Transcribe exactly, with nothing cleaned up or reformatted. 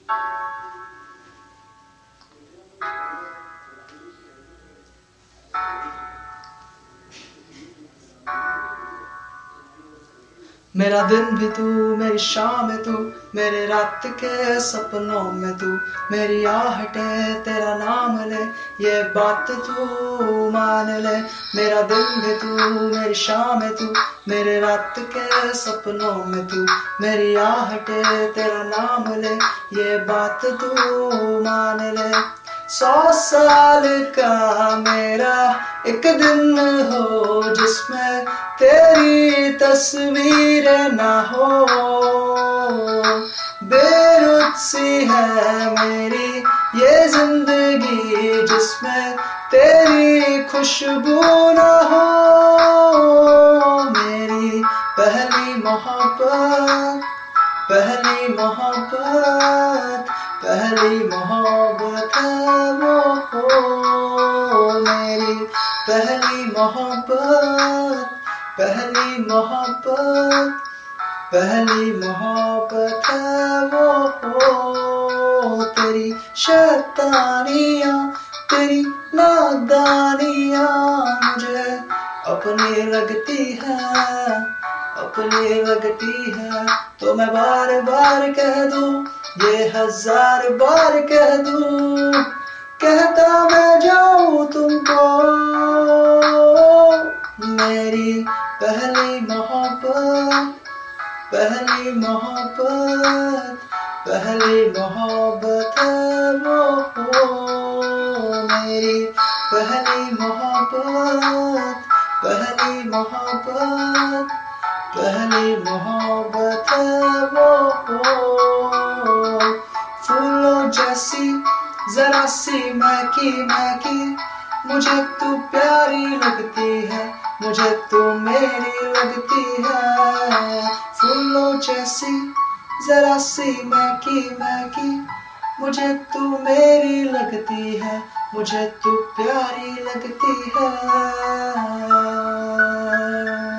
मेरा दिन भी तू, मेरी शाम है तू, मेरे रात के सपनों में तू, मेरी आहटे तेरा नाम ले, ये बात तू मान ले। मेरा दिन भी तू, मेरी शाम है तू, मेरे रात के सपनों में तू, मेरी आहटे तेरा नाम ले, ये बात तू मान ले। सौ साल का मेरा एक दिन हो जिसमें तेरी तस्वीर ना हो, बेरुख सी है मेरी ये जिंदगी जिसमें तेरी खुशबू ना हो। मेरी पहली मोहब्बत, पहली मोहब्बत, पहली मोहब्बत है वो हो। मेरी पहली मोहब्बत, पहली मोहब्बत, पहली मोहब्बत है वो हो। तेरी शैतानियाँ, तेरी नादानियाँ मुझे अपनी लगती है, अपनी लगती है। तो मैं बार बार कह दूं, ये हजार बार कह दूं, कहता मैं जाऊं तुमको। मेरी पहली मोहब्बत, पहली मोहब्बत, पहली मोहब्बत है वो हो। मेरी पहली मोहब्बत, पहली मोहब्बत, पहली मोहब्बत है वो हो। फूलों जैसी जरा सी महकी महकी मुझे तू प्यारी लगती है, मुझे तू मेरी लगती है। फूलों जैसी जरा सी महकी महकी मुझे तू मेरी लगती है, मुझे तू प्यारी लगती है।